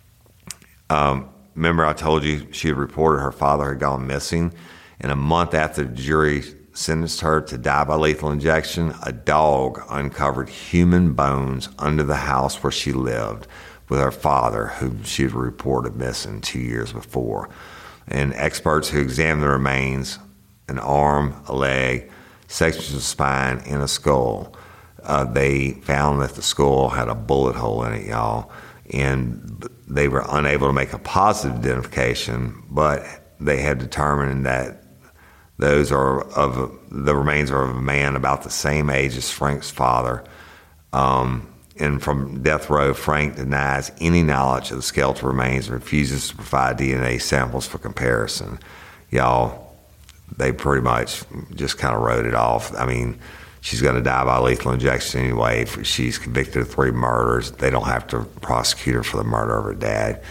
Um, remember I told you she had reported her father had gone missing, and a month after the jury sentenced her to die by lethal injection, a dog uncovered human bones under the house where she lived with her father, who she had reported missing two years before. And experts who examined the remains, an arm, a leg, sections of the spine, and a skull, uh, they found that the skull had a bullet hole in it, y'all. And they were unable to make a positive identification, but they had determined that those are of the remains are of a man about the same age as Frank's father. Um, and from death row, Frank denies any knowledge of the skeletal remains and refuses to provide D N A samples for comparison. Y'all, they pretty much just kind of wrote it off. I mean, she's going to die by lethal injection anyway. If she's convicted of three murders, they don't have to prosecute her for the murder of her dad.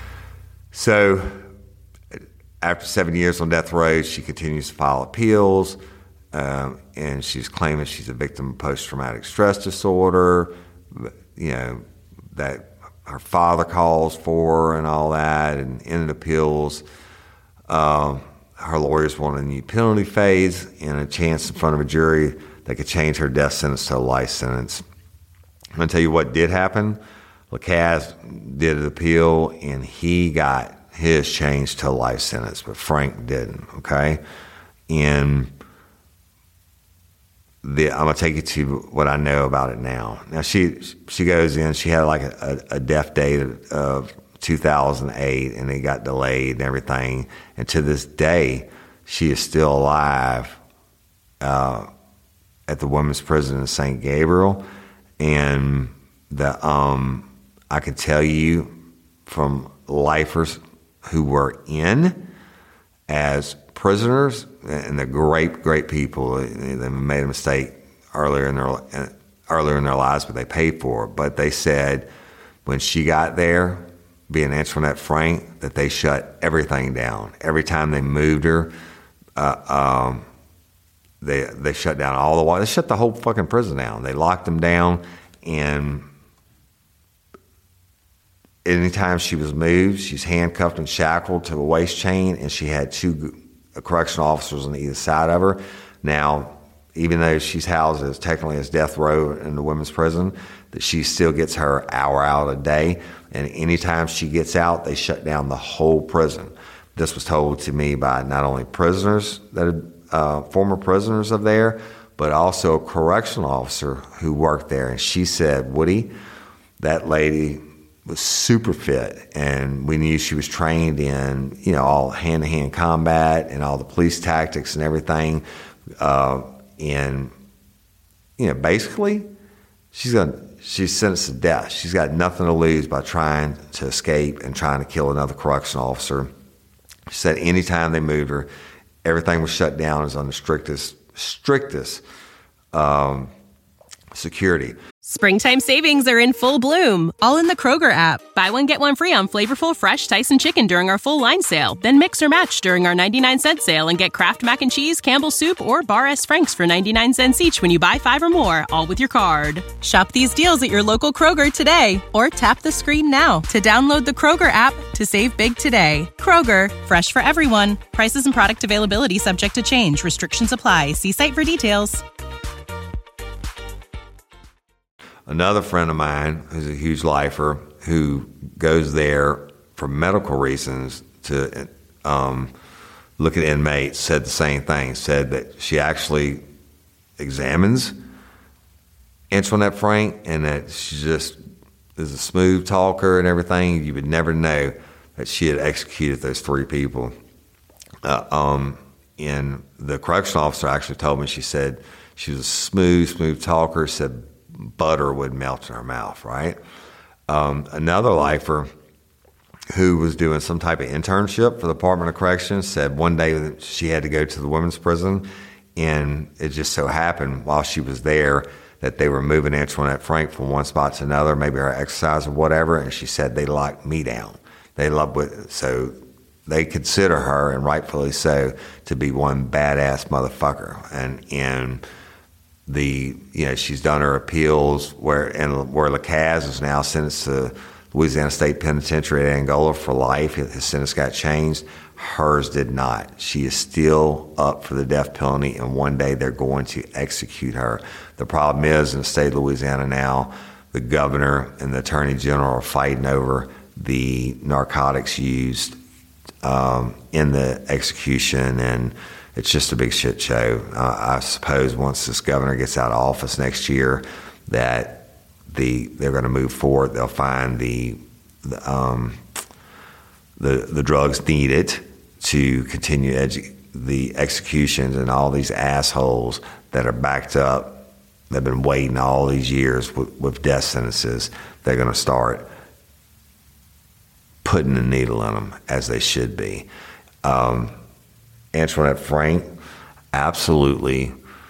So after seven years on death row, she continues to file appeals, um, and she's claiming she's a victim of post-traumatic stress disorder, you know, that her father calls for her and all that, and in the appeals, um, her lawyers want a new penalty phase and a chance in front of a jury that could change her death sentence to a life sentence. I'm going to tell you what did happen. Lacaze did an appeal, and he got his changed to a life sentence, but Frank didn't, okay? And the, I'm going to take you to what I know about it now. Now, she she goes in, she had like a, a death date of two thousand eight, and it got delayed and everything. And to this day, she is still alive uh, at the women's prison in Saint Gabriel. And the um, I can tell you from lifers who were in as prisoners, and they're great, great people. They made a mistake earlier in their earlier in their lives, but they paid for it. But they said when she got there, being Antoinette Frank, that they shut everything down. Every time they moved her, uh, um, they they shut down all the water. They shut the whole fucking prison down. They locked them down, and anytime she was moved, she's handcuffed and shackled to a waist chain, and she had two correctional officers on either side of her. Now, even though she's housed as technically as death row in the women's prison, that she still gets her hour out a day, and anytime she gets out, they shut down the whole prison. This was told to me by not only prisoners that are uh, former prisoners of there, but also a correctional officer who worked there, and she said, Woody, that lady was super fit, and we knew she was trained in, you know, all hand-to-hand combat and all the police tactics and everything. Uh, and, you know, basically, she's gonna she's sentenced to death. She's got nothing to lose by trying to escape and trying to kill another correctional officer. She said anytime they moved her, everything was shut down as on the strictest, strictest um, security. Springtime savings are in full bloom, all in the Kroger app. Buy one, get one free on flavorful, fresh Tyson chicken during our full line sale. Then mix or match during our ninety-nine cent sale and get Kraft Mac and Cheese, Campbell's Soup, or Bar S. Frank's for ninety-nine cents each when you buy five or more, all with your card. Shop these deals at your local Kroger today, or tap the screen now to download the Kroger app to save big today. Kroger, fresh for everyone. Prices and product availability subject to change. Restrictions apply. See site for details. Another friend of mine who's a huge lifer who goes there for medical reasons to um, look at inmates said the same thing, said that she actually examines Antoinette Frank and that she just is a smooth talker and everything. You would never know that she had executed those three people. Uh, um, and the correctional officer actually told me, she said she was a smooth, smooth talker, said butter would melt in her mouth, right? Um, another lifer who was doing some type of internship for the Department of Corrections said one day that she had to go to the women's prison, and it just so happened while she was there that they were moving Antoinette Frank from one spot to another, maybe her exercise or whatever, and she said they locked me down. They loved it. So they consider her, and rightfully so, to be one badass motherfucker. And and the you know she's done her appeals where and where Lacaze is now sentenced to Louisiana State Penitentiary at Angola for life. His sentence got changed. Hers did not. She is still up for the death penalty, and one day they're going to execute her. The problem is, in the state of Louisiana now, the governor and the attorney general are fighting over the narcotics used um, in the execution, and it's just a big shit show. Uh, I suppose once this governor gets out of office next year, that the they're going to move forward. They'll find the the, um, the the drugs needed to continue edu- the executions, and all these assholes that are backed up, they've been waiting all these years with, with death sentences. They're going to start putting the needle in them as they should be. Um, Antoinette Frank, absolutely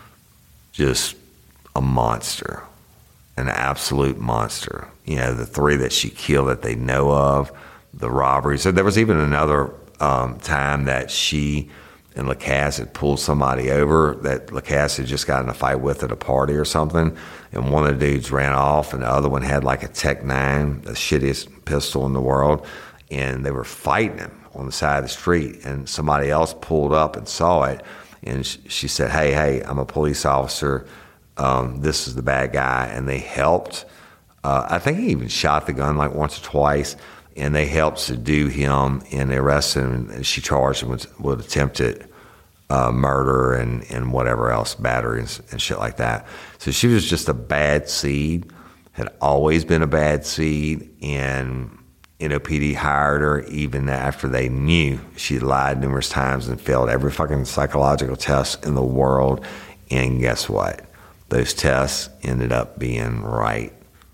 just a monster, an absolute monster. You know, the three that she killed that they know of, the robberies. So there was even another um, time that she and Lacaze had pulled somebody over that Lacaze had just got in a fight with at a party or something, and one of the dudes ran off, and the other one had like a Tech nine, the shittiest pistol in the world, and they were fighting him on the side of the street, and somebody else pulled up and saw it, and she said, hey, hey, I'm a police officer, um, this is the bad guy, and they helped. Uh, I think he even shot the gun like once or twice, and they helped subdue him and arrest him, and she charged him with, with attempted uh, murder and, and whatever else, battery and, and shit like that. So she was just a bad seed, had always been a bad seed, and N O P D hired her even after they knew she lied numerous times and failed every fucking psychological test in the world. And guess what? Those tests ended up being right.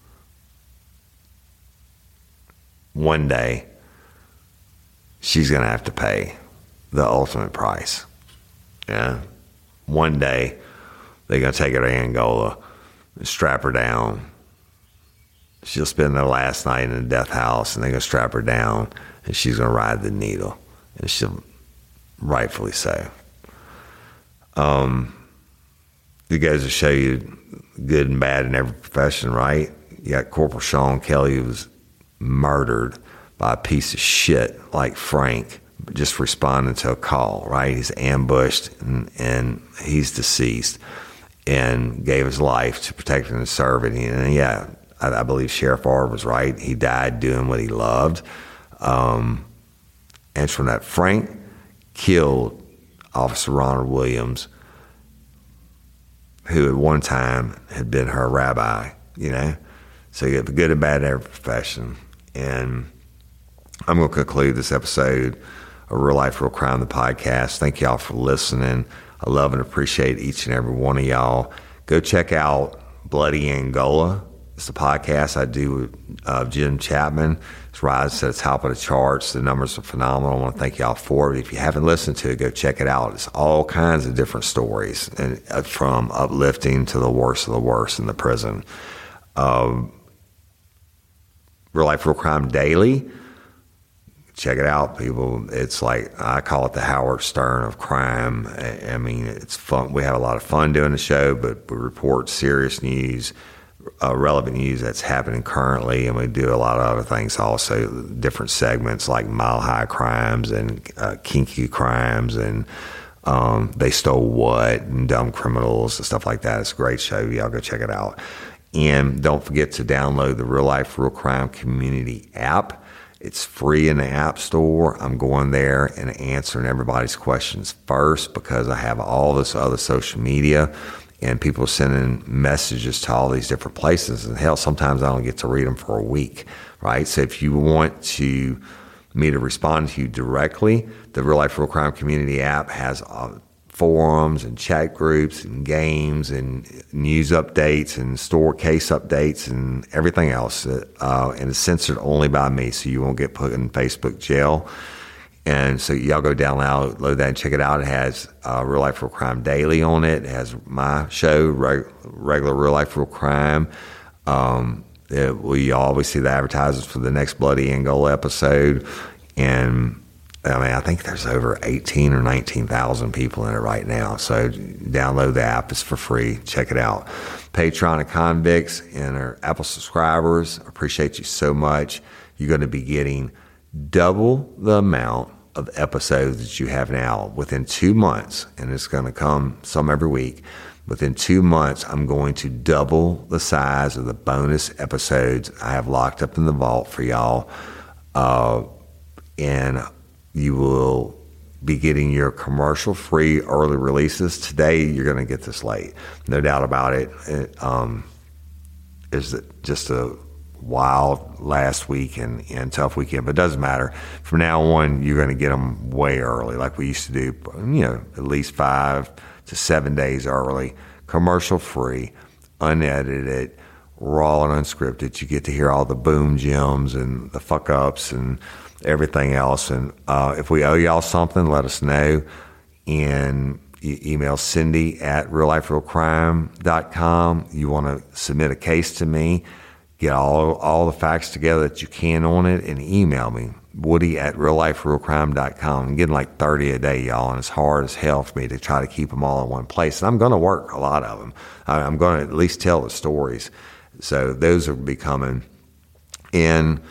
One day, she's going to have to pay the ultimate price. Yeah. One day, they're going to take her to Angola and strap her down. She'll spend the last night in the death house, and they're going to strap her down, and she's going to ride the needle, and she'll rightfully so. Um, it goes to show you good and bad in every profession, right? You got Corporal Sean Kelly, who was murdered by a piece of shit like Frank, just responding to a call, right? He's ambushed, and, and he's deceased, and gave his life to protect and serve it. And yeah, I, I believe Sheriff R was right. He died doing what he loved. Um, Antoinette Frank killed Officer Ronald Williams, who at one time had been her rabbi, you know? So you have the good and bad in every profession. And I'm going to conclude this episode of Real Life, Real Crime, the podcast. Thank y'all for listening. I love and appreciate each and every one of y'all. Go check out Bloody Angola. It's the podcast I do with uh, Jim Chapman. It's rising to the top of the charts. The numbers are phenomenal. I want to thank y'all for it. If you haven't listened to it, go check it out. It's all kinds of different stories, and uh, from uplifting to the worst of the worst in the prison. Um, Real Life, Real Crime Daily. Check it out, people. It's like, I call it the Howard Stern of crime. I, I mean, it's fun. We have a lot of fun doing the show, but we report serious news, uh, relevant news that's happening currently, and we do a lot of other things also, different segments like Mile High Crimes and uh, Kinky Crimes and um, They Stole What and Dumb Criminals and stuff like that. It's a great show. Y'all go check it out. And don't forget to download the Real Life, Real Crime Community app. It's free in the App Store. I'm going there and answering everybody's questions first because I have all this other social media and people sending messages to all these different places. And hell, sometimes I don't get to read them for a week, right? So if you want to me to respond to you directly, the Real Life, Real Crime Community app has uh, forums and chat groups and games and news updates and store case updates and everything else. Uh, and it's censored only by me, so you won't get put in Facebook jail. And so y'all go download load that and check it out. It has uh, Real Life, Real Crime Daily on it. It has my show, reg- regular Real Life, Real Crime. Um, it, we always see the advertisements for the next Bloody Angle episode. And I mean, I think there's over eighteen or nineteen thousand people in it right now. So download the app. It's for free. Check it out. Patreon and Convicts and our Apple subscribers, appreciate you so much. You're going to be getting double the amount of episodes that you have now within two months. And it's going to come some every week. Within two months, I'm going to double the size of the bonus episodes I have locked up in the vault for y'all. Uh, and you will be getting your commercial-free early releases. Today, you're going to get this late. No doubt about it. It um, is just a wild last week and, and tough weekend, but it doesn't matter. From now on, you're going to get them way early, like we used to do, you know, at least five to seven days early, commercial-free, unedited, raw and unscripted. You get to hear all the boom gems and the fuck-ups and everything else. And uh, if we owe y'all something, let us know. And you email Cindy at real life real crime dot com. You want to submit a case to me, get all all the facts together that you can on it, and email me, Woody at real life real crime dot com. I'm getting like thirty a day, y'all, and it's hard as hell for me to try to keep them all in one place. And I'm going to work a lot of them. I'm going to at least tell the stories. So those will be coming in.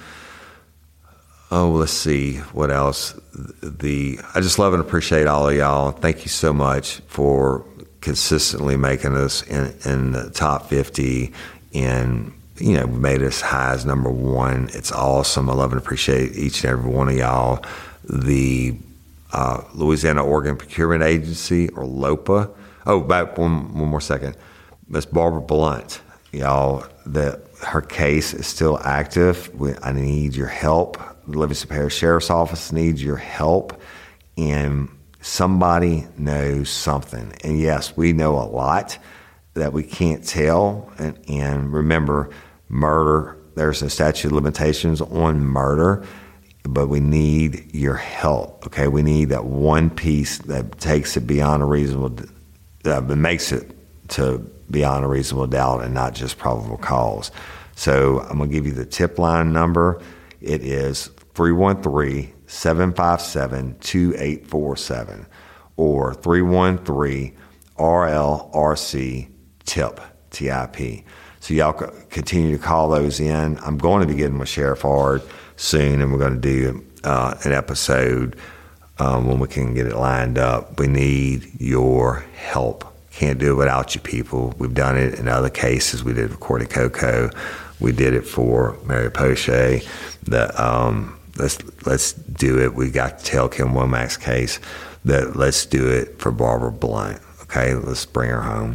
Oh, let's see what else. The I just love and appreciate all of y'all. Thank you so much for consistently making us in, in the top fifty, and you know, made us high as number one. It's awesome. I love and appreciate each and every one of y'all. The uh, Louisiana Organ Procurement Agency, or LOPA. Oh, back one one more second. Miss Barbara Blunt, y'all. That her case is still active. We, I need your help. The Livingston Parish Sheriff's Office needs your help, and somebody knows something. And yes, we know a lot that we can't tell. And, and remember, murder, there's a statute of limitations on murder, but we need your help. Okay, we need that one piece that takes it beyond a reasonable, uh, makes it to beyond a reasonable doubt and not just probable cause. So I'm gonna give you the tip line number. It is three one three, seven five seven, two eight four seven or three one three R L R C TIP, T I P. So y'all continue to call those in. I'm going to be getting with Sheriff Hard soon, and we're going to do uh, an episode um, when we can get it lined up. We need your help. Can't do it without you people. We've done it in other cases. We did it for Courtney Coco. We did it for Mary Poche. The, um, let's let's do it. We got to tell Kim Womack's case that let's do it for Barbara Blunt. Okay, let's bring her home.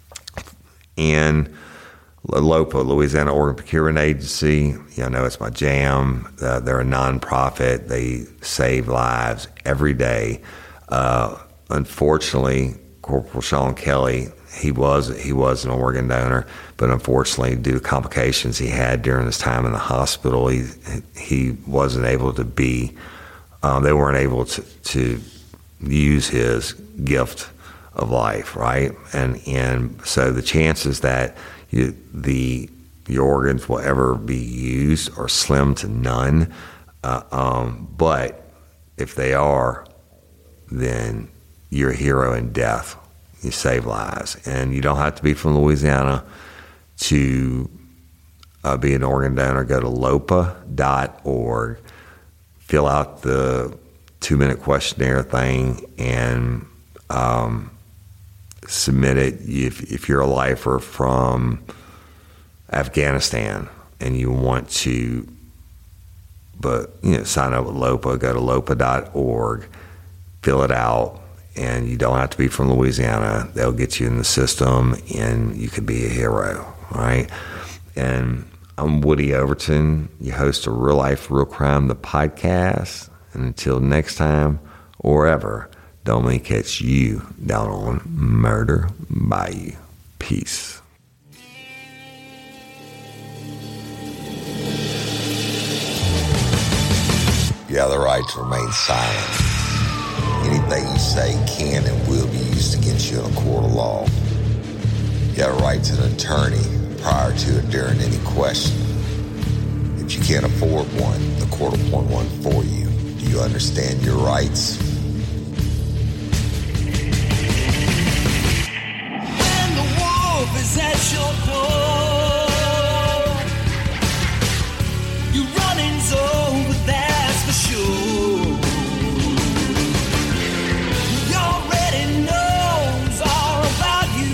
And LOPA, Louisiana Organ Procurement Agency, you know, it's my jam. Uh, they're a nonprofit. They save lives every day. Uh, unfortunately, Corporal Sean Kelly, he was he was an organ donor, but unfortunately, due to complications he had during his time in the hospital, he he wasn't able to be. Um, they weren't able to to use his gift of life, right? And and so the chances that you, the your organs will ever be used or slim to none. Uh, um, but if they are, then you're a hero in death. You save lives. And you don't have to be from Louisiana to uh, be an organ donor. Go to lopa dot org, fill out the two-minute questionnaire thing, and um, submit it. If, if you're a lifer from Afghanistan and you want to, but you know, sign up with LOPA, go to lopa dot org, fill it out, and you don't have to be from Louisiana. They'll get you in the system, and you could be a hero, right? And I'm Woody Overton. You host a Real Life, Real Crime, the podcast. And until next time or ever, don't let me catch you down on Murder Bayou. Peace. You have the right to remain silent. Anything you say can and will be used against you in a court of law. You have a right to an attorney prior to and during any question. If you can't afford one, the court will appoint one for you. Do you understand your rights? When the wolf is at your door, your running's over, that's for sure. He already knows all about you.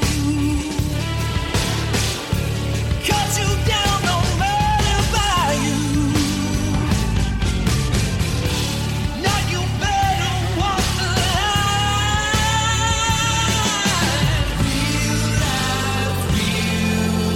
Cut you down no matter by you. Now you better walk the line. Real life, real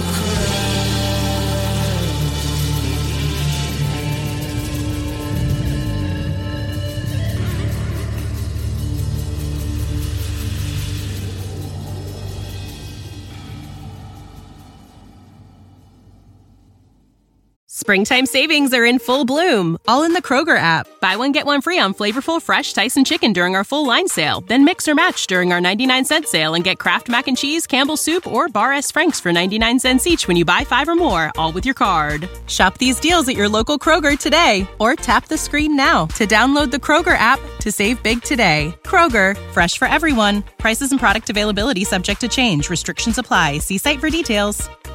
Springtime savings are in full bloom, all in the Kroger app. Buy one, get one free on flavorful fresh Tyson chicken during our full line sale. Then mix or match during our ninety-nine cent sale and get Kraft Mac and Cheese, Campbell's Soup, or Bar S. Frank's for ninety-nine cents each when you buy five or more, all with your card. Shop these deals at your local Kroger today, or tap the screen now to download the Kroger app to save big today. Kroger, fresh for everyone. Prices and product availability subject to change. Restrictions apply. See site for details.